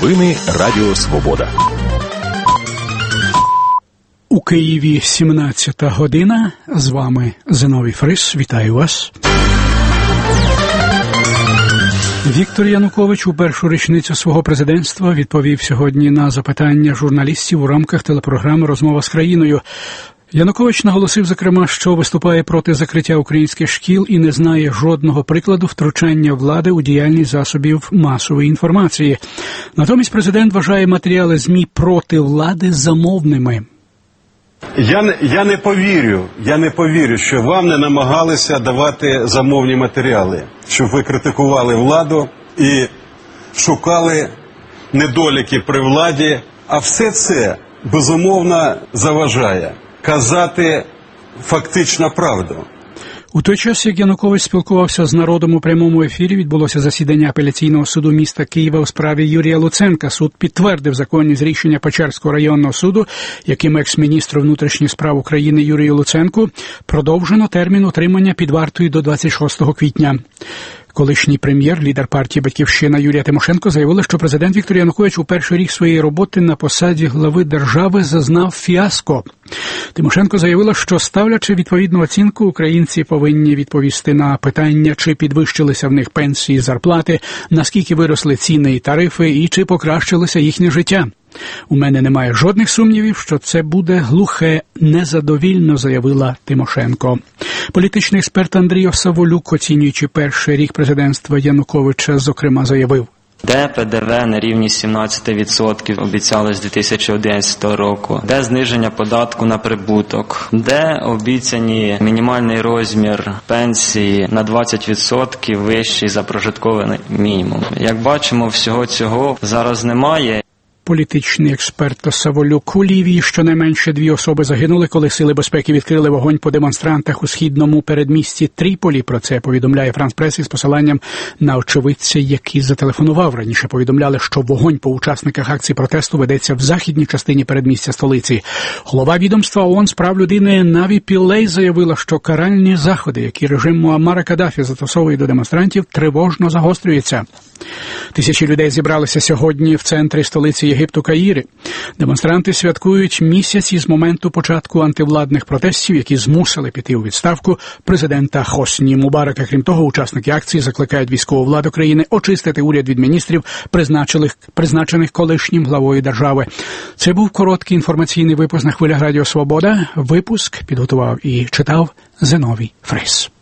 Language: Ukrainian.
Новини Радіо Свобода. У Києві 17 година. З вами Зиновій Фрис. Вітаю вас. Віктор Янукович у першу річницю свого президентства відповів сьогодні на запитання журналістів у рамках телепрограми «Розмова з країною». Янукович наголосив, зокрема, що виступає проти закриття українських шкіл і не знає жодного прикладу втручання влади у діяльність засобів масової інформації. Натомість президент вважає матеріали ЗМІ проти влади замовними. Я не повірю, що вам не намагалися давати замовні матеріали, щоб ви критикували владу і шукали недоліки при владі, а все це, безумовно, заважає казати фактично правду. У той час, як Янукович спілкувався з народом у прямому ефірі, відбулося засідання апеляційного суду міста Києва у справі Юрія Луценка. Суд підтвердив законність рішення Печерського районного суду, яким екс-міністру внутрішніх справ України Юрію Луценку продовжено термін утримання під вартою до 26 квітня. Колишній прем'єр, лідер партії «Батьківщина» Юлія Тимошенко заявила, що президент Віктор Янукович у перший рік своєї роботи на посаді глави держави зазнав фіаско. Тимошенко заявила, що, ставлячи відповідну оцінку, українці повинні відповісти на питання, чи підвищилися в них пенсії, зарплати, наскільки виросли ціни і тарифи, і чи покращилося їхнє життя. «У мене немає жодних сумнівів, що це буде глухе незадовільно», заявила Тимошенко. Політичний експерт Андрій Осаволюк, оцінюючи перший рік президентства Януковича, зокрема заявив: де ПДВ на рівні 17% обіцяли з 2011 року, де зниження податку на прибуток, де обіцяні мінімальний розмір пенсії на 20% вищий за прожитковий мінімум. Як бачимо, всього цього зараз немає. Політичний експерт Осаволюк: у Лівії щонайменше 2 особи загинули, коли сили безпеки відкрили вогонь по демонстрантах у східному передмісті Тріполі. Про це повідомляє Франс Прес із посиланням на очевидця, який зателефонував. Раніше повідомляли, що вогонь по учасниках акції протесту ведеться в західній частині передмістя столиці. Голова відомства ООН з прав людини Наві Пілей заявила, що каральні заходи, які режим Муаммара Каддафі застосовує до демонстрантів, тривожно загострюються. Тисячі людей зібралися сьогодні в центрі столиці Єгипту Каїри. Демонстранти святкують місяць із моменту початку антивладних протестів, які змусили піти у відставку президента Хосні Мубарака. Крім того, учасники акції закликають військову владу країни очистити уряд від міністрів, призначених колишнім главою держави. Це був короткий інформаційний випуск на хвилях Радіо Свобода. Випуск підготував і читав Зиновій Фрис.